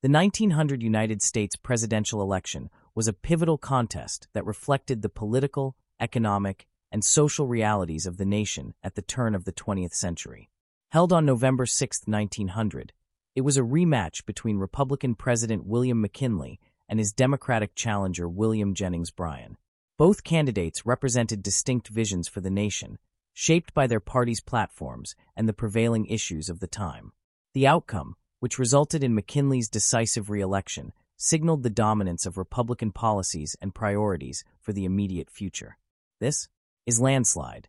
The 1900 United States presidential election was a pivotal contest that reflected the political, economic, and social realities of the nation at the turn of the 20th century. Held on November 6, 1900, it was a rematch between Republican President William McKinley and his Democratic challenger William Jennings Bryan. Both candidates represented distinct visions for the nation, shaped by their parties' platforms and the prevailing issues of the time. The outcome, which resulted in McKinley's decisive re-election, signaled the dominance of Republican policies and priorities for the immediate future. This is Landslide.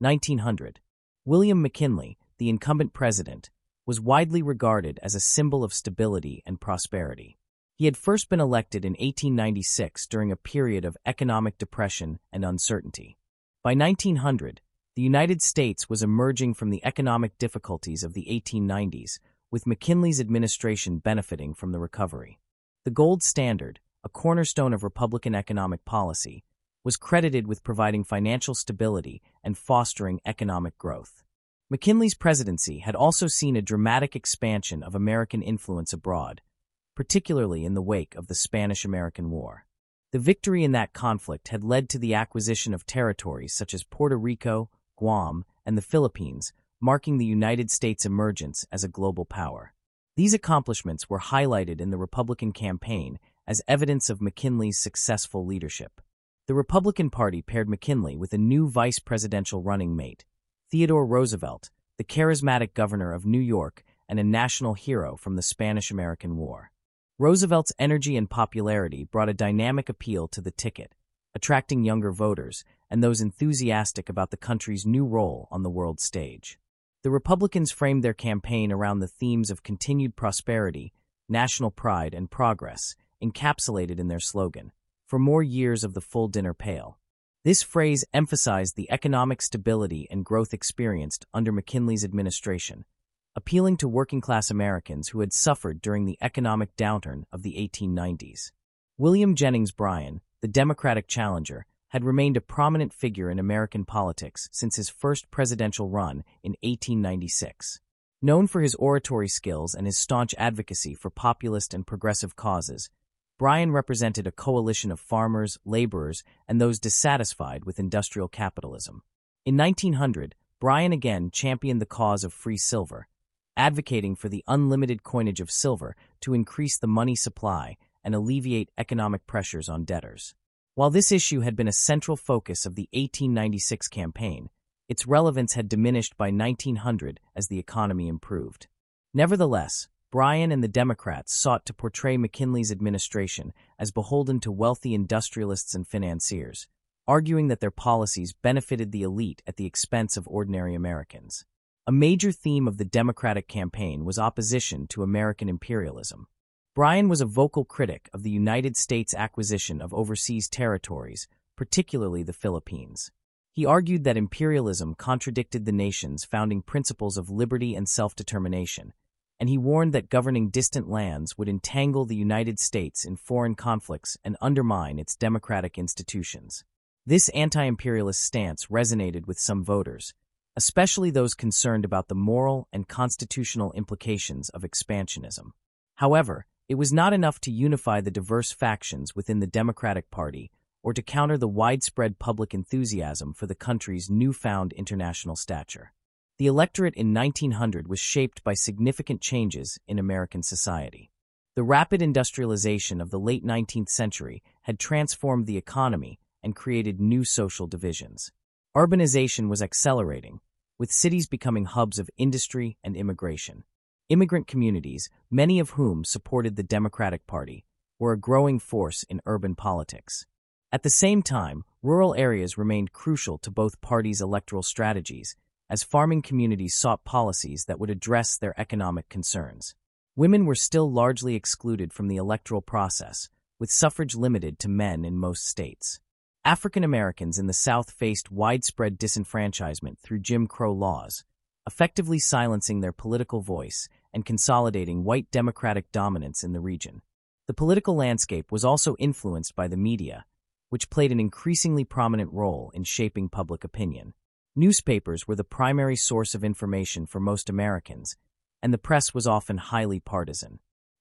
1900. William McKinley, the incumbent president, was widely regarded as a symbol of stability and prosperity. He had first been elected in 1896 during a period of economic depression and uncertainty. By 1900, the United States was emerging from the economic difficulties of the 1890s, with McKinley's administration benefiting from the recovery. The gold standard, a cornerstone of Republican economic policy, was credited with providing financial stability and fostering economic growth. McKinley's presidency had also seen a dramatic expansion of American influence abroad, particularly in the wake of the Spanish-American War. The victory in that conflict had led to the acquisition of territories such as Puerto Rico, Guam, and the Philippines, marking the United States' emergence as a global power. These accomplishments were highlighted in the Republican campaign as evidence of McKinley's successful leadership. The Republican Party paired McKinley with a new vice presidential running mate, Theodore Roosevelt, the charismatic governor of New York and a national hero from the Spanish-American War. Roosevelt's energy and popularity brought a dynamic appeal to the ticket, attracting younger voters and those enthusiastic about the country's new role on the world stage. The Republicans framed their campaign around the themes of continued prosperity, national pride, and progress, encapsulated in their slogan, "For more years of the full dinner pail." This phrase emphasized the economic stability and growth experienced under McKinley's administration, appealing to working-class Americans who had suffered during the economic downturn of the 1890s. William Jennings Bryan, the Democratic challenger, had remained a prominent figure in American politics since his first presidential run in 1896. Known for his oratory skills and his staunch advocacy for populist and progressive causes, Bryan represented a coalition of farmers, laborers, and those dissatisfied with industrial capitalism. In 1900, Bryan again championed the cause of free silver, advocating for the unlimited coinage of silver to increase the money supply and alleviate economic pressures on debtors. While this issue had been a central focus of the 1896 campaign, its relevance had diminished by 1900 as the economy improved. Nevertheless, Bryan and the Democrats sought to portray McKinley's administration as beholden to wealthy industrialists and financiers, arguing that their policies benefited the elite at the expense of ordinary Americans. A major theme of the Democratic campaign was opposition to American imperialism. Bryan was a vocal critic of the United States' acquisition of overseas territories, particularly the Philippines. He argued that imperialism contradicted the nation's founding principles of liberty and self-determination, and he warned that governing distant lands would entangle the United States in foreign conflicts and undermine its democratic institutions. This anti-imperialist stance resonated with some voters, especially those concerned about the moral and constitutional implications of expansionism. However, it was not enough to unify the diverse factions within the Democratic Party or to counter the widespread public enthusiasm for the country's newfound international stature. The electorate in 1900 was shaped by significant changes in American society. The rapid industrialization of the late 19th century had transformed the economy and created new social divisions. Urbanization was accelerating, with cities becoming hubs of industry and immigration. Immigrant communities, many of whom supported the Democratic Party, were a growing force in urban politics. At the same time, rural areas remained crucial to both parties' electoral strategies, as farming communities sought policies that would address their economic concerns. Women were still largely excluded from the electoral process, with suffrage limited to men in most states. African Americans in the South faced widespread disenfranchisement through Jim Crow laws, effectively silencing their political voice and consolidating white Democratic dominance in the region. The political landscape was also influenced by the media, which played an increasingly prominent role in shaping public opinion. Newspapers were the primary source of information for most Americans, and the press was often highly partisan.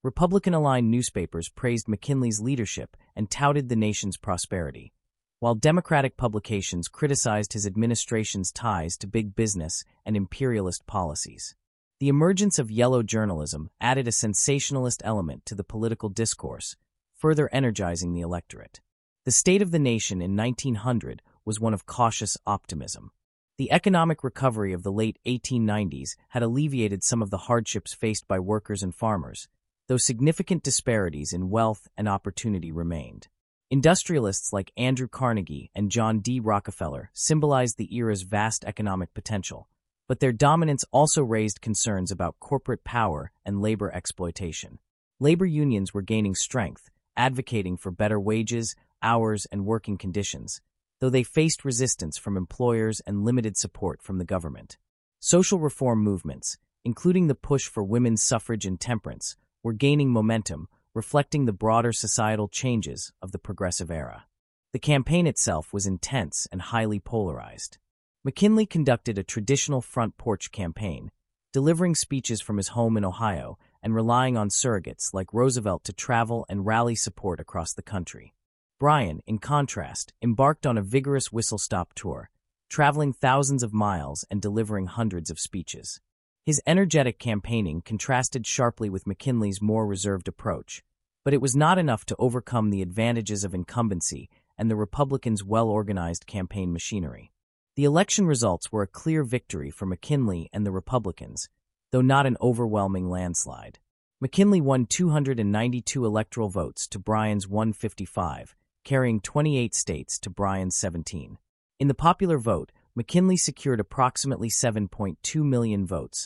Republican-aligned newspapers praised McKinley's leadership and touted the nation's prosperity, while Democratic publications criticized his administration's ties to big business and imperialist policies. The emergence of yellow journalism added a sensationalist element to the political discourse, further energizing the electorate. The state of the nation in 1900 was one of cautious optimism. The economic recovery of the late 1890s had alleviated some of the hardships faced by workers and farmers, though significant disparities in wealth and opportunity remained. Industrialists like Andrew Carnegie and John D. Rockefeller symbolized the era's vast economic potential, but their dominance also raised concerns about corporate power and labor exploitation. Labor unions were gaining strength, advocating for better wages, hours, and working conditions, though they faced resistance from employers and limited support from the government. Social reform movements, including the push for women's suffrage and temperance, were gaining momentum, reflecting the broader societal changes of the progressive era. The campaign itself was intense and highly polarized. McKinley conducted a traditional front porch campaign, delivering speeches from his home in Ohio and relying on surrogates like Roosevelt to travel and rally support across the country. Bryan, in contrast, embarked on a vigorous whistle-stop tour, traveling thousands of miles and delivering hundreds of speeches. His energetic campaigning contrasted sharply with McKinley's more reserved approach, but it was not enough to overcome the advantages of incumbency and the Republicans' well-organized campaign machinery. The election results were a clear victory for McKinley and the Republicans, though not an overwhelming landslide. McKinley won 292 electoral votes to Bryan's 155, carrying 28 states to Bryan's 17. In the popular vote, McKinley secured approximately 7.2 million votes,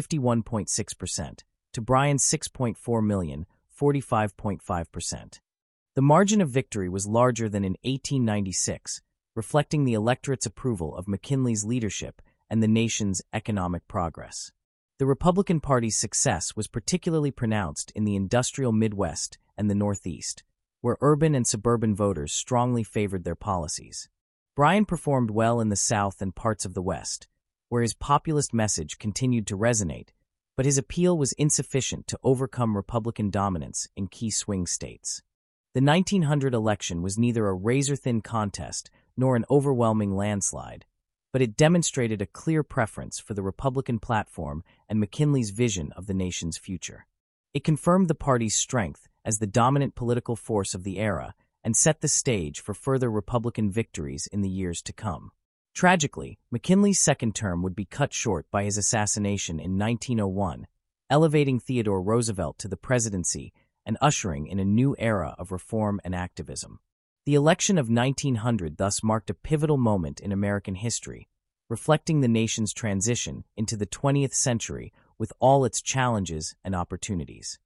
51.6%, to Bryan's 6.4 million, 45.5%. The margin of victory was larger than in 1896, reflecting the electorate's approval of McKinley's leadership and the nation's economic progress. The Republican Party's success was particularly pronounced in the industrial Midwest and the Northeast, where urban and suburban voters strongly favored their policies. Bryan performed well in the South and parts of the West, where his populist message continued to resonate, but his appeal was insufficient to overcome Republican dominance in key swing states. The 1900 election was neither a razor-thin contest nor an overwhelming landslide, but it demonstrated a clear preference for the Republican platform and McKinley's vision of the nation's future. It confirmed the party's strength as the dominant political force of the era and set the stage for further Republican victories in the years to come. Tragically, McKinley's second term would be cut short by his assassination in 1901, elevating Theodore Roosevelt to the presidency and ushering in a new era of reform and activism. The election of 1900 thus marked a pivotal moment in American history, reflecting the nation's transition into the 20th century with all its challenges and opportunities.